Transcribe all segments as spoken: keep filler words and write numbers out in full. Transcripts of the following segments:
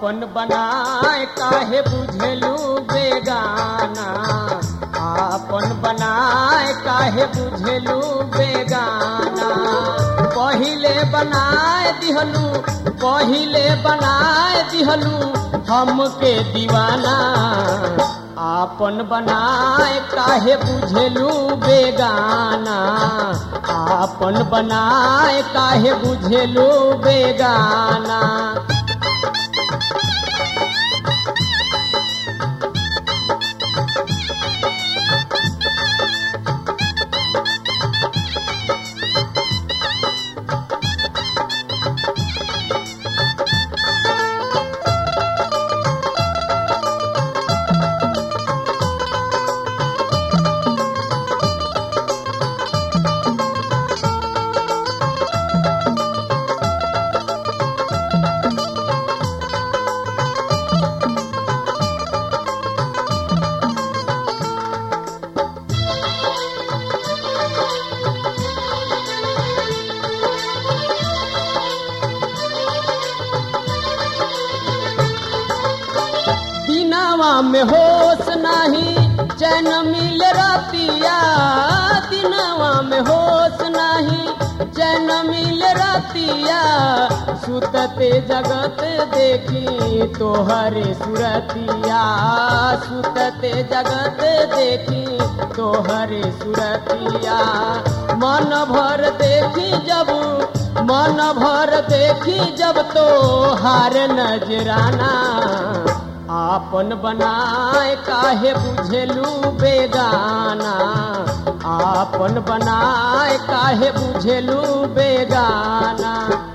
आपन बनाए काहे बुझेलू बेगाना, आपन बनाए काहे बुझेलू बेगाना। पहिले बनाए दिहलू पहिले बनाए दिहलू हमके दीवाना, आपन बनाए काहे बुझेलू बेगाना, आपन बनाए काहे बुझेलू बेगाना। में होश नहीं चैन मिल रतिया, दिनवा में होश नहीं चैन मिल रतिया। सुतते जगत देखी तोहरे सुरतिया, सुतते जगत देखी तोहरे सुरतिया। मन भर देखी जब मन भर देखी जब तो हार नजराना, आपन बनाए काहे बुझेलू बेगाना, आपन बनाए काहे बुझेलू बेगाना।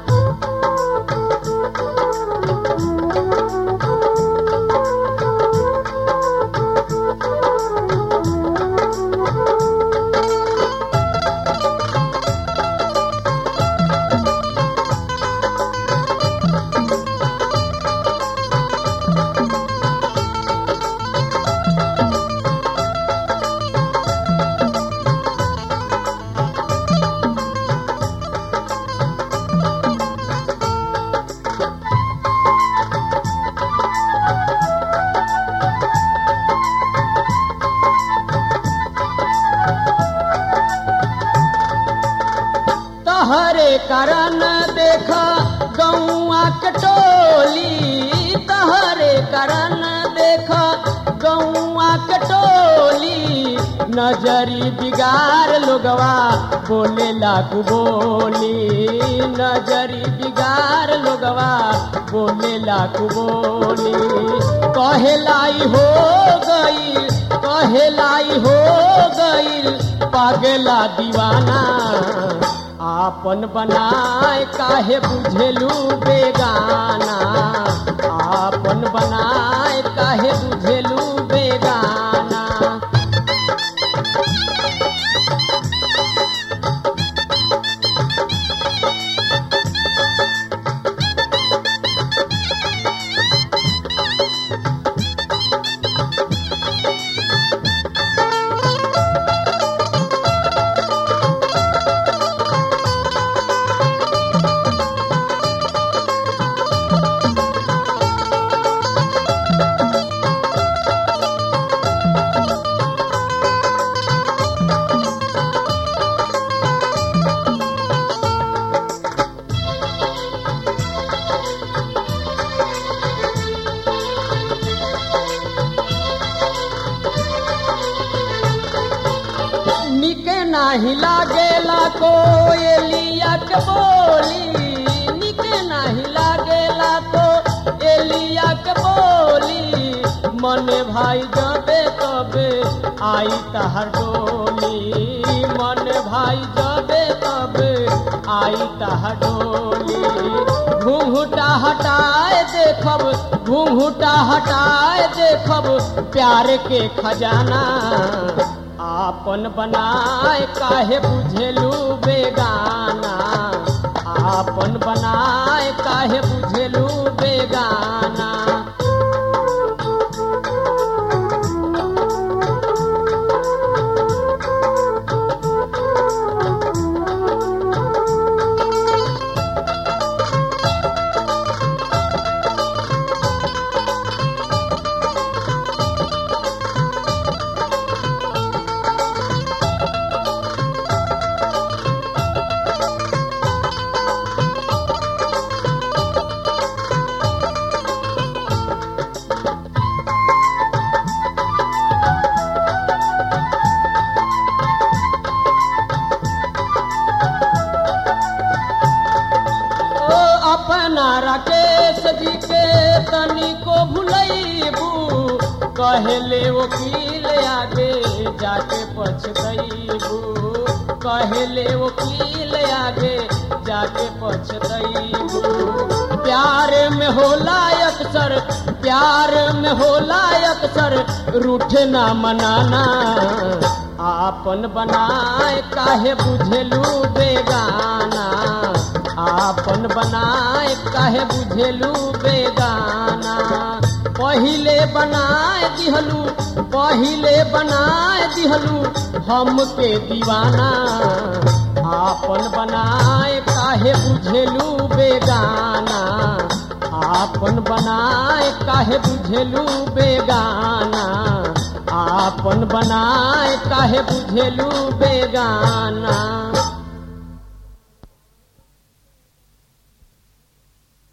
तहरे करन देखा गौआ के टोली, तहरे करन देखा गौआ के टोली। नजरी बिगाड़ लोगवा बोले लागू बोली, नजरी बिगाड़ लोगवा बोले लागू बोली। कहेलाई हो गई कहेलाई हो गई पागला दीवाना, आपन बनाए काहे बुझेलू बेगाना, आपन बनाए काहे बुझेलू बेगाना। नहीं लागेला कोयलिया के बोली, निके नहीं लागेला तो एलिया के बोली। मने भाई जबे तबे आई तहर डोली, मने भाई जबे तबे आई तहर डोली। घूंघटा हटाए देखब घूंघटा हटाए देखब प्यार के खजाना, आपन बनाए काहे बुझेलू बेगाना, आपन बनाए काहे बुझेलू बेगाना। अपना राकेश जी के तनी को भुलैबू कहले वकील आगे जाके पछतैबू कहले वकील आगे जाके पछतैबू प्यार में होला अक्सर प्यार में होला अक्सर रूठे ना मनाना आपन बनाए काहे बुझेलू बेगाना आपन बनाए काहे बुझेलू बेगाना पहिले बनाए दिहलू पहिले बनाए दिहलू हमके दीवाना आपन बनाए काहे बुझेलू बेगाना आपन बनाए काहे बुझेलू बेगाना आपन बनाए काहे बुझेलू बेगाना।